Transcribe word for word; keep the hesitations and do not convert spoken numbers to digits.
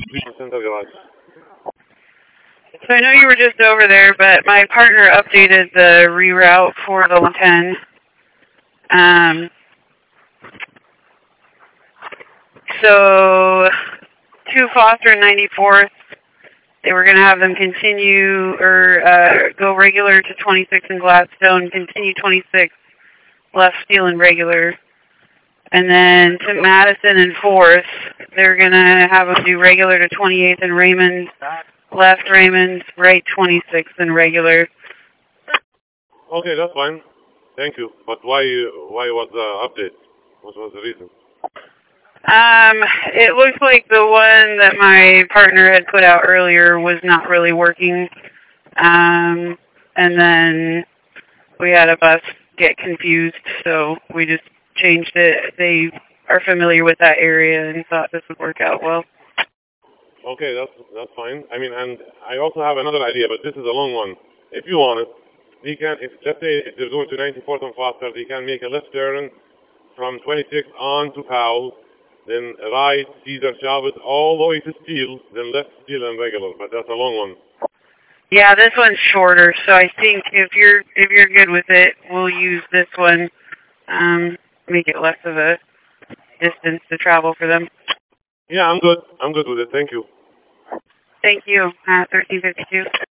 Center Garage. So I know you were just over there, but my partner updated the reroute for the one ten. Um, so, two Foster and ninety-fourth, they were going to have them continue, or uh, go regular to twenty-six in Gladstone, continue twenty-six, left Steel and regular. And then to Madison and fourth, they're going to have them do regular to twenty-eighth in Raymond, left Raymond, right twenty-sixth in regular. Okay, that's fine. Thank you. But why why was the update? What was the reason? Um, it looks like the one that my partner had put out earlier was not really working. Um, and then we had a bus get confused, so we just changed it. They are familiar with that area and thought this would work out well. Okay, that's that's fine. I mean, and I also have another idea, but this is a long one. If you want it, we can, if, let's say if they're going to ninety-fourth and Foster, they can make a left turn from twenty-six on to Powell, then right Cesar Chavez all the way to Steel, then left Steel and regular. But that's a long one. Yeah, this one's shorter, so I think if you're if you're good with it, we'll use this one. Um, make it less of a distance to travel for them. Yeah, I'm good. I'm good with it. Thank you. Thank you. Uh, thirteen fifty-two.